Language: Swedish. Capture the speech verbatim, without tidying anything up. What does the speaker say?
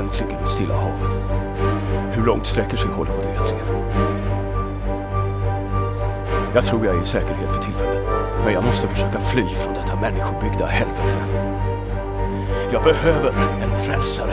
egentligen Stilla havet? Hur långt sträcker sig Hollywood egentligen? Jag tror jag är i säkerhet för tillfället, men jag måste försöka fly från detta människobyggda helvete. Jag behöver en frälsare.